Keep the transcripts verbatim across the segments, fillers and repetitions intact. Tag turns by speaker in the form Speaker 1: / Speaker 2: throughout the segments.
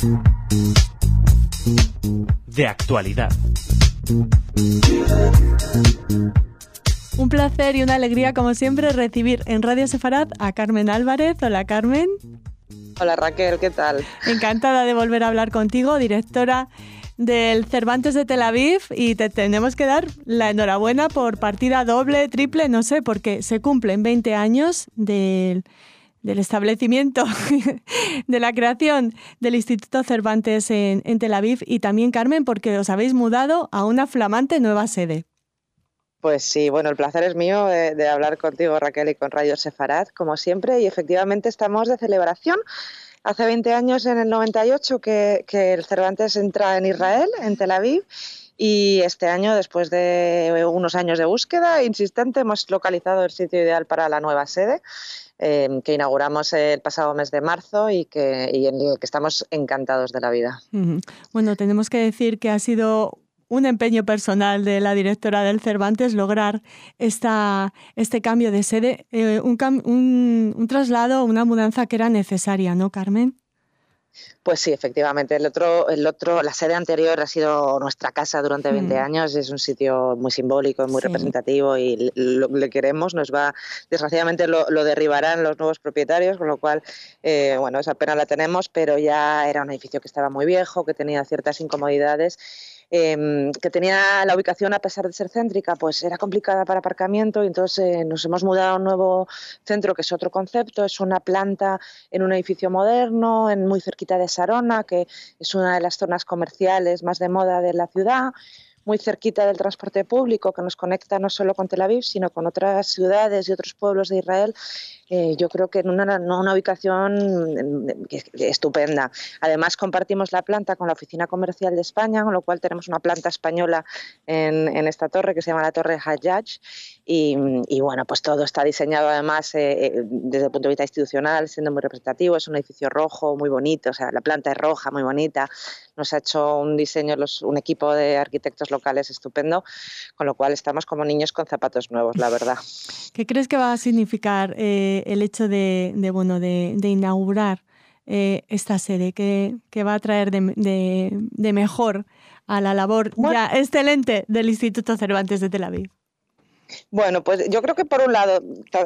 Speaker 1: De actualidad.
Speaker 2: Un placer y una alegría, como siempre, recibir en Radio Sefarad a Carmen Álvarez. Hola, Carmen.
Speaker 3: Hola, Raquel, ¿qué tal?
Speaker 2: Encantada de volver a hablar contigo, directora del Cervantes de Tel Aviv, y te tenemos que dar la enhorabuena por partida doble, triple, no sé, porque se cumplen veinte años del, del establecimiento, de la creación del Instituto Cervantes en, en Tel Aviv, y también, Carmen, porque os habéis mudado a una flamante nueva sede.
Speaker 3: Pues sí, bueno, el placer es mío de, de hablar contigo, Raquel, y con Radio Sefarad, como siempre, y efectivamente estamos de celebración. Hace veinte años, en el noventa y ocho, que, que el Cervantes entra en Israel, en Tel Aviv, y este año, después de unos años de búsqueda insistente, hemos localizado el sitio ideal para la nueva sede, eh, que inauguramos el pasado mes de marzo y, que, y en el que estamos encantados de la vida.
Speaker 2: Uh-huh. Bueno, tenemos que decir que ha sido un empeño personal de la directora del Cervantes lograr esta, este cambio de sede, eh, un, un, un traslado, una mudanza que era necesaria, ¿no, Carmen?
Speaker 3: Pues sí, efectivamente. El otro, el otro, la sede anterior ha sido nuestra casa durante veinte
Speaker 2: mm.
Speaker 3: años. Es un sitio muy simbólico, muy sí. representativo, y lo, le queremos. Nos va, desgraciadamente lo, lo derribarán los nuevos propietarios, con lo cual, eh, bueno, esa pena la tenemos, pero ya era un edificio que estaba muy viejo, que tenía ciertas incomodidades. Eh, que tenía la ubicación, a pesar de ser céntrica, pues era complicada para aparcamiento, y entonces eh, nos hemos mudado a un nuevo centro, que es otro concepto. Es una planta en un edificio moderno, en muy cerquita de Sarona, que es una de las zonas comerciales más de moda de la ciudad, muy cerquita del transporte público, que nos conecta no solo con Tel Aviv, sino con otras ciudades y otros pueblos de Israel. Eh, yo creo que en una, una ubicación estupenda. Además, compartimos la planta con la Oficina Comercial de España, con lo cual tenemos una planta española en, en esta torre, que se llama la Torre Hajjaj, y, y bueno, pues todo está diseñado además eh, desde el punto de vista institucional, siendo muy representativo. Es un edificio rojo, muy bonito, o sea, la planta es roja, muy bonita. Nos ha hecho un diseño, los, un equipo de arquitectos locales estupendo, con lo cual estamos como niños con zapatos nuevos, la verdad.
Speaker 2: ¿Qué crees que va a significar eh, el hecho de, de, bueno, de, de inaugurar eh, esta sede? ¿Qué, qué va a traer de, de, de mejor a la labor bueno. ya excelente del Instituto Cervantes de Tel Aviv?
Speaker 3: Bueno, pues yo creo que por un lado,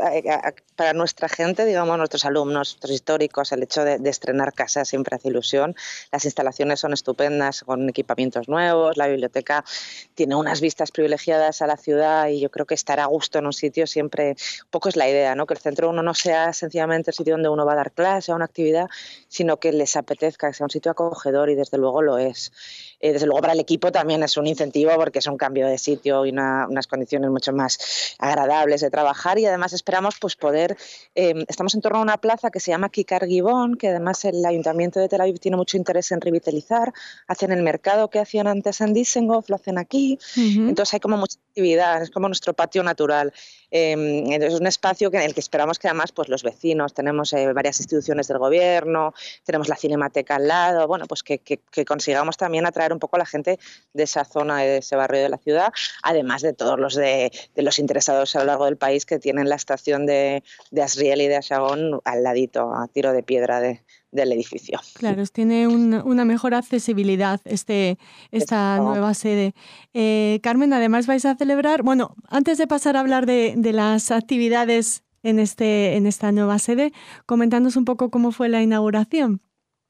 Speaker 3: para nuestra gente, digamos, nuestros alumnos, nuestros históricos, el hecho de, de estrenar casa siempre hace ilusión. Las instalaciones son estupendas, con equipamientos nuevos, la biblioteca tiene unas vistas privilegiadas a la ciudad, y yo creo que estar a gusto en un sitio siempre, un poco es la idea, ¿no? Que el centro uno no sea sencillamente el sitio donde uno va a dar clase o una actividad, sino que les apetezca, que sea un sitio acogedor, y desde luego lo es. Eh, desde luego para el equipo también es un incentivo, porque es un cambio de sitio y una, unas condiciones mucho más agradables de trabajar, y además esperamos pues poder, eh, estamos en torno a una plaza que se llama Kikar Gibón, que además el Ayuntamiento de Tel Aviv tiene mucho interés en revitalizar. Hacen el mercado que hacían antes en Dizengoff, lo hacen aquí. Uh-huh. Entonces hay como mucha actividad, es como nuestro patio natural. Eh, entonces es un espacio que, en el que esperamos que además pues los vecinos, tenemos eh, varias instituciones del gobierno, tenemos la Cinemateca al lado, bueno, pues que, que, que consigamos también atraer un poco a la gente de esa zona, de ese barrio de la ciudad, además de todos los de, de los interesados a lo largo del país, que tienen la estación de, de Asriel y de Ashagón al ladito, a tiro de piedra de, del edificio.
Speaker 2: Claro, tiene un, una mejor accesibilidad este, esta Esto. nueva sede. Eh, Carmen, además vais a celebrar, bueno, antes de pasar a hablar de, de las actividades en, este, en esta nueva sede, comentándonos un poco cómo fue la inauguración.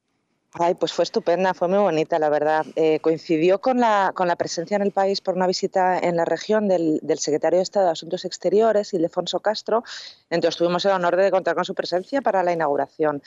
Speaker 3: Ay, pues fue estupenda, fue muy bonita, la verdad. Eh, coincidió con la, con la presencia en el país por una visita en la región del, del secretario de Estado de Asuntos Exteriores, Ildefonso Castro. Entonces tuvimos el honor de contar con su presencia para la inauguración.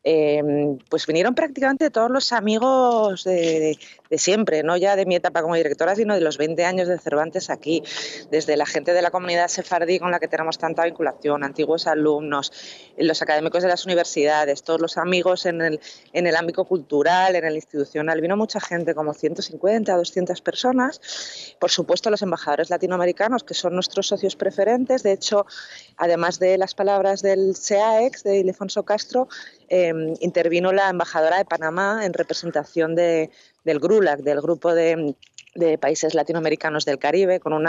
Speaker 3: Eh, pues vinieron prácticamente todos los amigos de, de, de siempre, no ya de mi etapa como directora, sino de los veinte años de Cervantes aquí, desde la gente de la comunidad sefardí con la que tenemos tanta vinculación, antiguos alumnos, los académicos de las universidades, todos los amigos en el, en el ámbito cultural, en el institucional. Vino mucha gente, como ciento cincuenta, doscientas personas. Por supuesto, los embajadores latinoamericanos, que son nuestros socios preferentes. De hecho, además de las palabras del S E A E X, de Ildefonso Castro, eh, intervino la embajadora de Panamá en representación de, del GRULAC, del Grupo de, de Países Latinoamericanos del Caribe, con una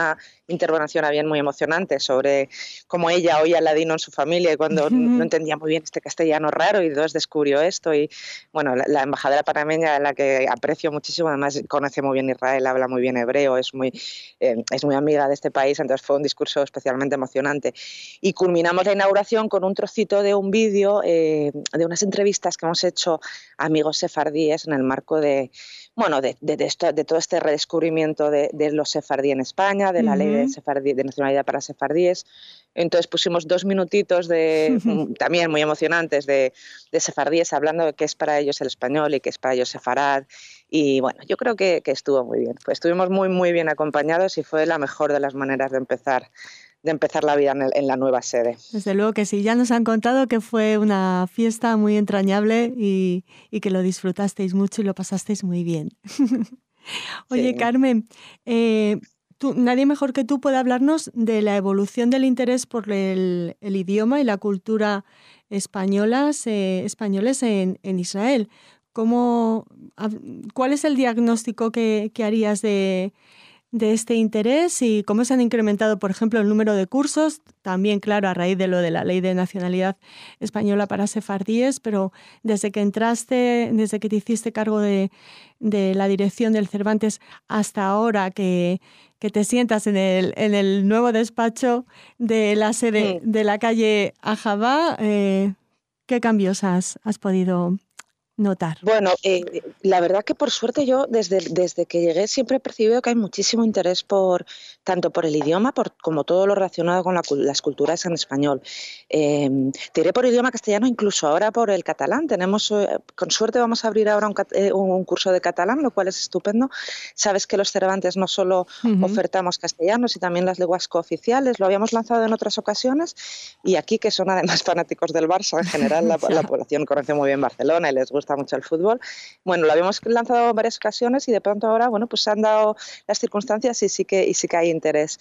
Speaker 3: intervención había muy emocionante sobre cómo ella oía ladino en su familia y cuando uh-huh. no entendía muy bien este castellano raro y entonces descubrió esto. Y bueno, la, la embajadora panameña, a la que aprecio muchísimo, además conoce muy bien Israel, habla muy bien hebreo, es muy, eh, es muy amiga de este país, entonces fue un discurso especialmente emocionante. Y culminamos la inauguración con un trocito de un vídeo eh, de unas entrevistas que hemos hecho a amigos sefardíes en el marco de, bueno, de, de, de, esto, de todo este redescubrimiento de, de los sefardí en España, de la uh-huh. ley de, sefardí, de nacionalidad para sefardíes. Entonces pusimos dos minutitos de, también muy emocionantes de, de sefardíes hablando de qué es para ellos el español y qué es para ellos sefarad. Y bueno, yo creo que, que estuvo muy bien. Pues estuvimos muy, muy bien acompañados y fue la mejor de las maneras de empezar de empezar la vida en, el, en la nueva sede.
Speaker 2: Desde luego que sí, ya nos han contado que fue una fiesta muy entrañable y, y que lo disfrutasteis mucho y lo pasasteis muy bien. Oye, sí. Carmen, eh, tú, nadie mejor que tú puede hablarnos de la evolución del interés por el, el idioma y la cultura españolas, eh, españoles en, en Israel. ¿Cómo, ¿Cuál es el diagnóstico que, que harías de... de este interés y cómo se han incrementado, por ejemplo, el número de cursos, también, claro, a raíz de lo de la ley de nacionalidad española para sefardíes, pero desde que entraste, desde que te hiciste cargo de, de la dirección del Cervantes hasta ahora que, que te sientas en el, en el nuevo despacho de la sede de la calle Ajabá, eh, ¿qué cambios has, has podido notar?
Speaker 3: Bueno, eh, la verdad que por suerte yo desde, desde que llegué siempre he percibido que hay muchísimo interés por tanto por el idioma por, como todo lo relacionado con la, las culturas en español. Eh, te diré por idioma castellano, incluso ahora por el catalán. Tenemos, eh, con suerte vamos a abrir ahora un, eh, un curso de catalán, lo cual es estupendo. Sabes que los Cervantes no solo uh-huh. ofertamos castellano, sino también las lenguas cooficiales. Lo habíamos lanzado en otras ocasiones y aquí, que son además fanáticos del Barça, en general la, la población conoce muy bien Barcelona y les gusta mucho el fútbol. Bueno, lo habíamos lanzado en varias ocasiones y de pronto ahora, bueno, pues se han dado las circunstancias y sí que, y sí que hay interés.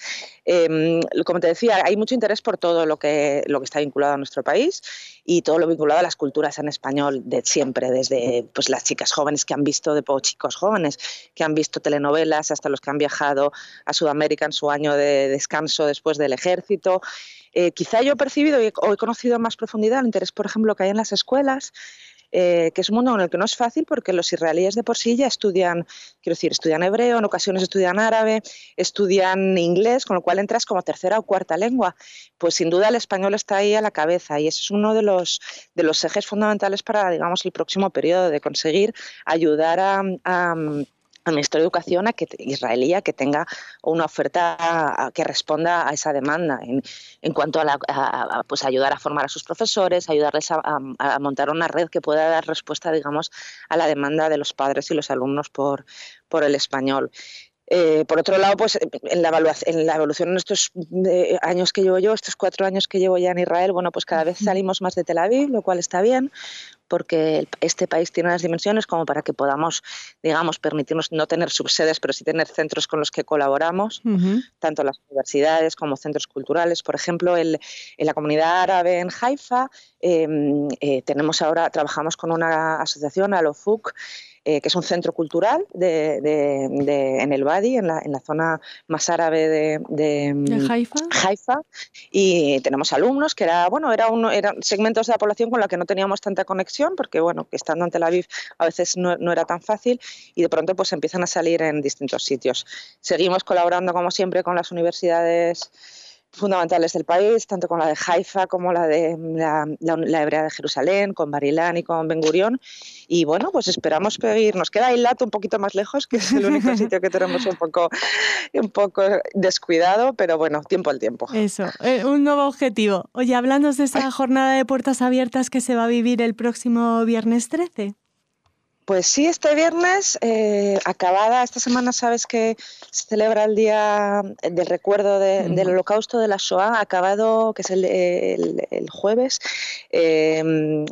Speaker 3: Eh, como te decía, hay mucho interés por todo lo que, lo que está vinculado a nuestro país y todo lo vinculado a las culturas en español de siempre, desde pues las chicas jóvenes que han visto, de o chicos jóvenes que han visto telenovelas, hasta los que han viajado a Sudamérica en su año de descanso después del ejército. Eh, quizá yo he percibido o he conocido en más profundidad el interés, por ejemplo, que hay en las escuelas, Eh, que es un mundo en el que no es fácil porque los israelíes de por sí ya estudian, quiero decir, estudian hebreo, en ocasiones estudian árabe, estudian inglés, con lo cual entras como tercera o cuarta lengua. Pues sin duda el español está ahí a la cabeza y ese es uno de los, de los ejes fundamentales para, digamos, el próximo periodo, de conseguir ayudar a... a al Ministerio de Educación a que, israelí a que tenga una oferta a, a que responda a esa demanda en, en cuanto a, la, a, a pues ayudar a formar a sus profesores, ayudarles a, a, a montar una red que pueda dar respuesta, digamos, a la demanda de los padres y los alumnos por, por el español. Eh, por otro lado, pues en la, en la evolución en estos eh, años que llevo yo, estos cuatro años que llevo ya en Israel, bueno, pues cada vez salimos más de Tel Aviv, lo cual está bien, porque este país tiene unas dimensiones como para que podamos, digamos, permitirnos no tener subsedes, pero sí tener centros con los que colaboramos, uh-huh. tanto las universidades como centros culturales. Por ejemplo, el, en la comunidad árabe en Haifa, eh, eh, tenemos ahora, trabajamos con una asociación, Alofuk, Eh, que es un centro cultural de, de, de, en el Wadi, en la, en la zona más árabe de, de,
Speaker 2: ¿De Haifa?
Speaker 3: Haifa, y tenemos alumnos que era, bueno, era uno, eran segmentos de la población con la que no teníamos tanta conexión, porque bueno, que estando en Tel Aviv a veces no, no era tan fácil, y de pronto pues empiezan a salir en distintos sitios. Seguimos colaborando como siempre con las universidades fundamentales del país, tanto con la de Haifa como la de la, la, la hebrea de Jerusalén, con Bar Ilan y con Ben Gurión. Y bueno, pues esperamos pedir. Nos queda Eilat un poquito más lejos, que es el único sitio que tenemos un poco, un poco descuidado, pero bueno, tiempo al tiempo.
Speaker 2: Eso, eh, un nuevo objetivo. Oye, háblanos de esa jornada de puertas abiertas que se va a vivir el próximo viernes trece.
Speaker 3: Pues sí, este viernes, eh, acabada, esta semana sabes que se celebra el Día del Recuerdo de, uh-huh. del Holocausto, de la Shoah, acabado, que es el, el, el jueves, eh,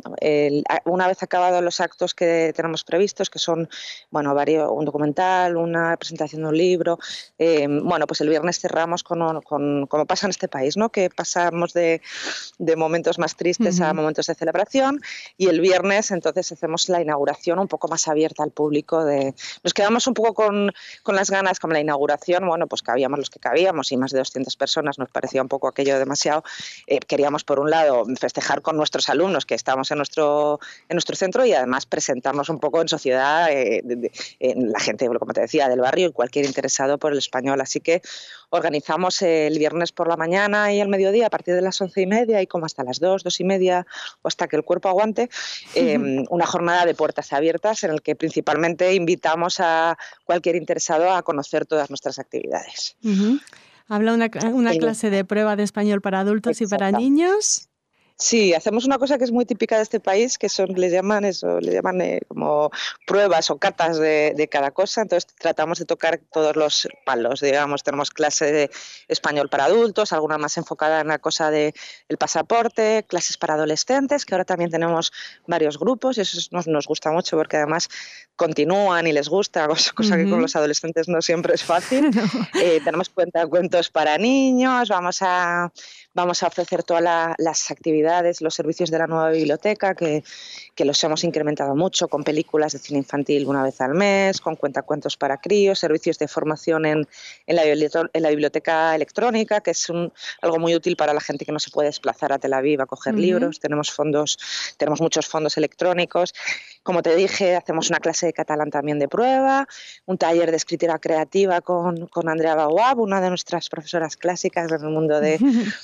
Speaker 3: el, una vez acabados los actos que tenemos previstos, que son, bueno, varios, un documental, una presentación de un libro, eh, bueno, pues el viernes cerramos con, con, como pasa en este país, ¿no? Que pasamos de, de momentos más tristes uh-huh. a momentos de celebración, y el viernes entonces hacemos la inauguración un poco poco más abierta al público. De... Nos quedamos un poco con, con las ganas, como la inauguración, bueno, pues cabíamos los que cabíamos y más de doscientas personas, nos parecía un poco aquello demasiado. Eh, queríamos, por un lado, festejar con nuestros alumnos que estábamos en nuestro, en nuestro centro y además presentarnos un poco en sociedad, eh, de, de, en la gente, como te decía, del barrio y cualquier interesado por el español. Así que organizamos el viernes por la mañana y el mediodía a partir de las once y media y como hasta las dos, dos y media o hasta que el cuerpo aguante, eh, una jornada de puertas abiertas en el que principalmente invitamos a cualquier interesado a conocer todas nuestras actividades.
Speaker 2: Uh-huh. Habla una, una clase de prueba de español para adultos Exacto. y para niños.
Speaker 3: Sí, hacemos una cosa que es muy típica de este país, que son, le llaman eso, le llaman eh, como pruebas o catas de, de cada cosa. Entonces tratamos de tocar todos los palos, digamos. Tenemos clase de español para adultos, alguna más enfocada en la cosa del pasaporte, clases para adolescentes, que ahora también tenemos varios grupos y eso nos, nos gusta mucho porque además continúan y les gusta, cosa, cosa uh-huh. que con los adolescentes no siempre es fácil. No. Eh, tenemos cuentacuentos para niños, vamos a, vamos a ofrecer todas la, las actividades, los servicios de la nueva biblioteca, que, que los hemos incrementado mucho, con películas de cine infantil una vez al mes, con cuentacuentos para críos, servicios de formación en, en, la, en la biblioteca electrónica, que es un, algo muy útil para la gente que no se puede desplazar a Tel Aviv a coger uh-huh. libros. Tenemos fondos, tenemos muchos fondos electrónicos. Como te dije, hacemos una clase de catalán también de prueba, un taller de escritura creativa con, con Andrea Bauab, una de nuestras profesoras clásicas en el mundo de,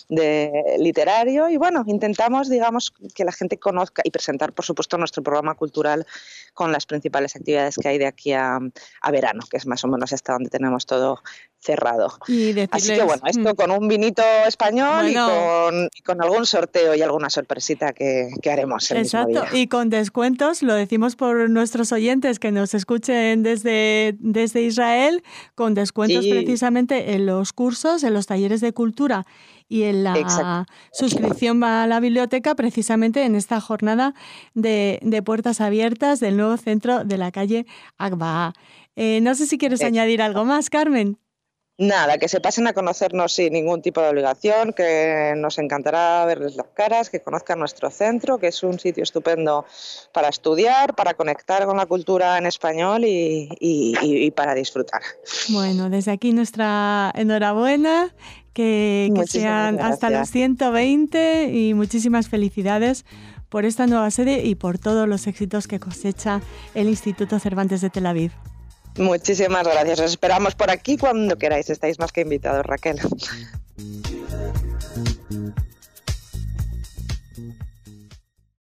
Speaker 3: de literario, y bueno, intentamos, digamos, que la gente conozca y presentar, por supuesto, nuestro programa cultural con las principales actividades que hay de aquí a, a verano, que es más o menos hasta donde tenemos todo cerrado.
Speaker 2: Y decirles,
Speaker 3: Así que bueno, esto con un vinito español bueno, y, con, y con algún sorteo y alguna sorpresita que, que haremos el
Speaker 2: exacto,
Speaker 3: mismo día.
Speaker 2: Y con descuentos, lo decimos por nuestros oyentes que nos escuchen desde, desde Israel, con descuentos sí. precisamente en los cursos, en los talleres de cultura y en la Exacto. suscripción a la biblioteca, precisamente en esta jornada de, de puertas abiertas del nuevo centro de la calle Agba. Eh, no sé si quieres Exacto. añadir algo más, Carmen.
Speaker 3: Nada, que se pasen a conocernos sin ningún tipo de obligación, que nos encantará verles las caras, que conozcan nuestro centro, que es un sitio estupendo para estudiar, para conectar con la cultura en español y, y, y para disfrutar.
Speaker 2: Bueno, desde aquí nuestra enhorabuena, que, que sean gracias. Hasta los ciento veinte y muchísimas felicidades por esta nueva sede y por todos los éxitos que cosecha el Instituto Cervantes de Tel Aviv.
Speaker 3: Muchísimas gracias. Os esperamos por aquí cuando queráis. Estáis más que invitados, Raquel.